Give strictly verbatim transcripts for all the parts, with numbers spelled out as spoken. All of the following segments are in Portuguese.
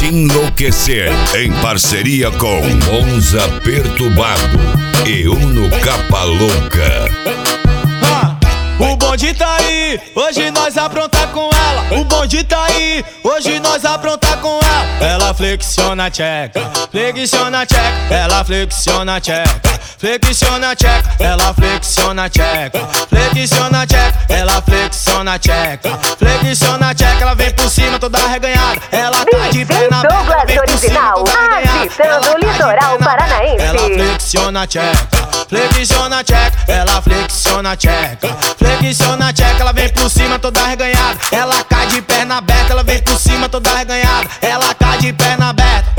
enlouquecer, em parceria com Monza Perturbado e Uno Capa Louca. O bonde tá aí, hoje nós apronta com ela. O bonde tá aí, hoje nós apronta com ela. Ela flexiona a tcheca, flexiona a tcheca. Ela flexiona a tcheca, flexiona a tcheca. Ela flexiona a tcheca, flexiona a tcheca. Ela flexiona a tcheca, flexiona a tcheca. Ela vem por cima toda arreganhada. Ela tá de pé na Douglas Original, agitando o litoral paranaense. Ela flexiona a tcheca, flexiona a tcheca. Ela flexiona a tcheca, flexiona a tcheca. Ela vem por cima toda arreganhada. Ela cai de perna aberta. Ela vem por cima toda arreganhada. Ela cai de perna aberta.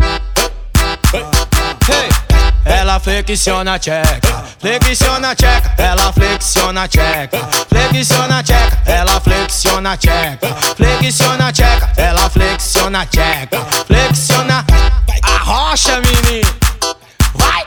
Hey. Ela flexiona a tcheca, flexiona a tcheca. Ela flexiona a tcheca, flexiona a tcheca. Ela flexiona a tcheca, flexiona a tcheca. Ela flexiona a tcheca, flexiona a rocha, menino. Vai!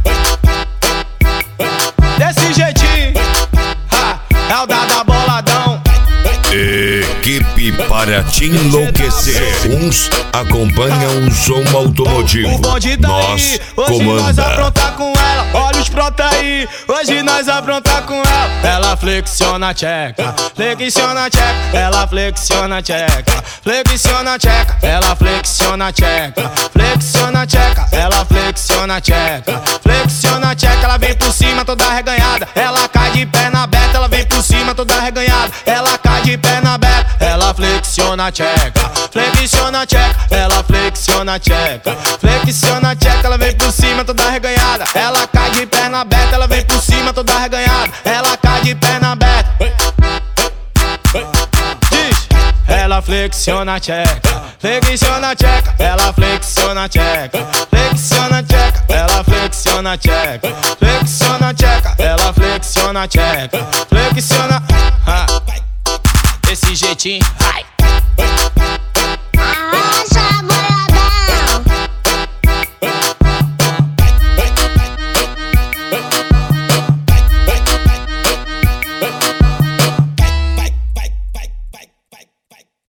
Desse jeitinho, ha, é o Dada Boladão. Equipe para te enlouquecer. Uns acompanham o som automotivo. O bonde tá Nós aí, hoje nós comanda. apronta com ela. Olha os pronta aí, hoje nós apronta com ela. Ela flexiona a tcheca, flexiona a tcheca. Ela flexiona a tcheca, flexiona a tcheca. Ela flexiona a tcheca, flexiona a tcheca. Ela flexiona a tcheca, flexiona a tcheca. Ela vem por cima toda arreganhada. Ela cai de perna aberta. Ela vem por cima toda arreganhada. Ela cai de perna aberta. Ela flexiona a tcheca, flexiona a tcheca. Ela flexiona a tcheca, flexiona a tcheca. Ela vem por cima toda arreganhada. Ela cai de perna aberta. Ela vem por cima toda arreganhada. Ela cai de perna aberta. Diz. Ela flexiona a tcheca, flexiona a tcheca. Ela flexiona a tcheca, flexiona a tcheca. Ela flexiona a tcheca, flexiona a tcheca. Ela flexiona a tcheca, flexiona. Ha. Desse jeitinho, ai.